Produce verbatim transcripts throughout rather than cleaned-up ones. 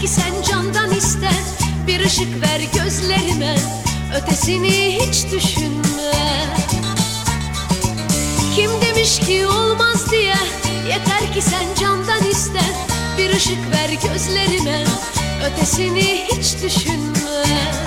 ki sen candan iste. Bir ışık ver gözlerime, ötesini hiç düşünme. Kim demiş ki olmaz diye, yeter ki sen candan iste. Bir ışık ver gözlerime, ötesini hiç düşünme.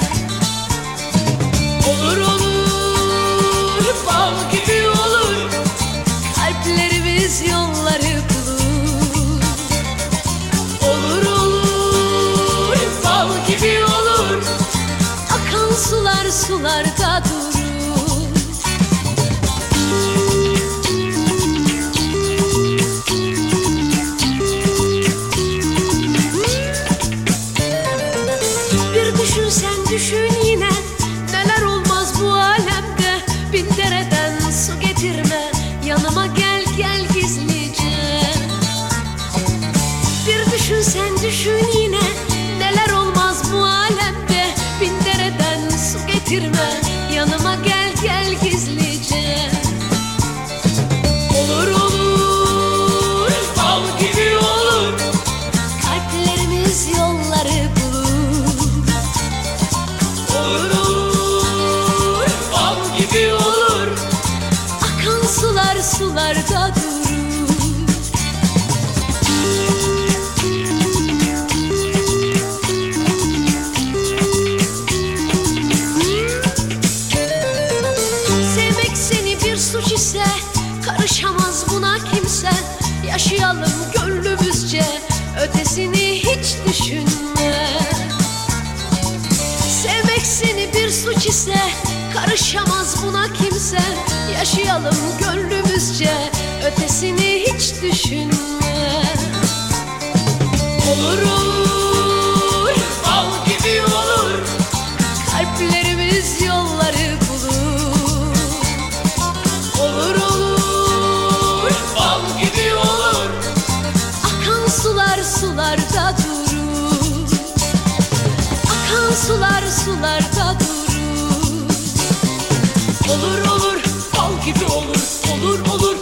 Olur olur, bal gibi olur, kalplerimiz yolları bulur. Olur olur, bal gibi olur, akan sular sularda durur. Bir düşün sen düşün yine, neler olmaz bu alemde. Bin dereden su getirme, yanıma gel gel gizlice. Bir düşün sen düşün yine, neler olmaz bu alemde. Bin dereden su getirme, yanıma gel gel gizlice. Olur olur, bal gibi olur, kalplerimiz yolları bulur. Olur olur, bal gibi olur, akan sular sularda durur. Sevmek seni bir suç ise, karışamaz buna kimse. Yaşayalım gönlümüzce, ötesini hiç düşünme. Sevmek seni bir suç ise, karışamaz buna kimse. Yaşayalım gönlümüzce, ötesini hiç düşünme. Olur olur, bal gibi olur, kalplerimiz yolları bulur. Olur olur, bal gibi olur, akan sular sularda durur. Akan sular sularda durur. Olur olur, bal gibi olur, olur olur,